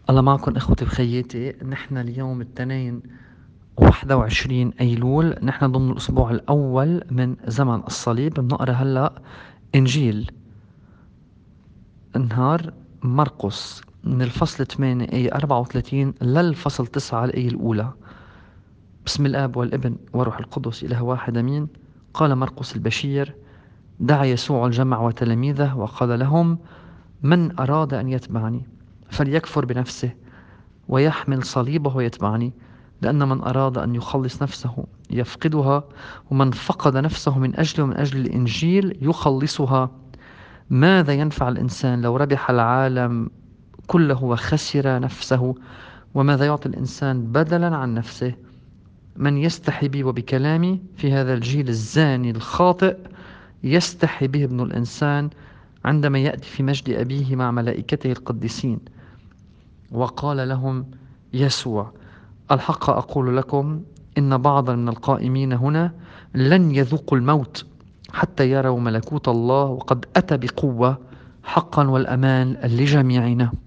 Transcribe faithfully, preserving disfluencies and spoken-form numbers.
الله معكم اخوتي وخياتي. نحن اليوم الاثنين واحد وعشرين ايلول، نحن ضمن الاسبوع الاول من زمن الصليب. بنقرا هلا انجيل نهار مرقس من الفصل ثمانية ايه أربعة وثلاثين للفصل تسعة الايه الاولى. بسم الاب والابن وروح القدس اله واحد امين. قال مرقس البشير: دعا يسوع الجمع وتلاميذه وقال لهم: من اراد ان يتبعني فليكفر بنفسه ويحمل صليبه ويتبعني، لأن من أراد أن يخلص نفسه يفقدها، ومن فقد نفسه من أجله ومن أجل الإنجيل يخلصها. ماذا ينفع الإنسان لو ربح العالم كله وخسر نفسه؟ وماذا يعطي الإنسان بدلا عن نفسه؟ من يستحي بي وبكلامي في هذا الجيل الزاني الخاطئ يستحي به ابن الإنسان عندما يأتي في مجد أبيه مع ملائكته القديسين. وقال لهم يسوع: الحق أقول لكم إن بعضا من القائمين هنا لن يذوقوا الموت حتى يروا ملكوت الله. وقد أتى بقوة حقا والأمان لجميعنا.